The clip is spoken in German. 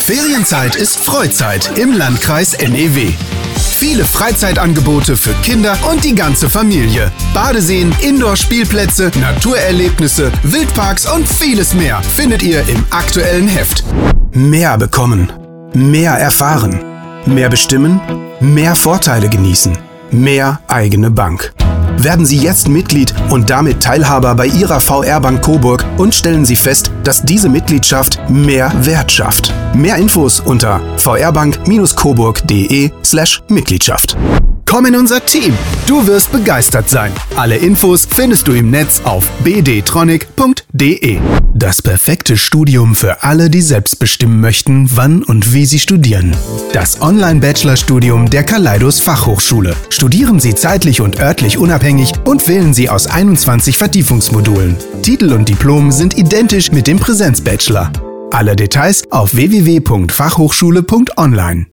Ferienzeit ist Freizeit im Landkreis NEW. Viele Freizeitangebote für Kinder und die ganze Familie. Badeseen, Indoor-Spielplätze, Naturerlebnisse, Wildparks und vieles mehr findet ihr im aktuellen Heft. Mehr bekommen, mehr erfahren, mehr bestimmen, mehr Vorteile genießen, mehr eigene Bank. Werden Sie jetzt Mitglied und damit Teilhaber bei Ihrer VR-Bank Coburg und stellen Sie fest, dass diese Mitgliedschaft mehr Wert schafft. Mehr Infos unter vrbank-coburg.de/Mitgliedschaft. Komm in unser Team! Du wirst begeistert sein. Alle Infos findest du im Netz auf bdtronic.de. Das perfekte Studium für alle, die selbst bestimmen möchten, wann und wie sie studieren. Das Online-Bachelorstudium der Kaleidos Fachhochschule. Studieren Sie zeitlich und örtlich unabhängig und wählen Sie aus 21 Vertiefungsmodulen. Titel und Diplom sind identisch mit dem Präsenz-Bachelor. Alle Details auf www.fachhochschule.online.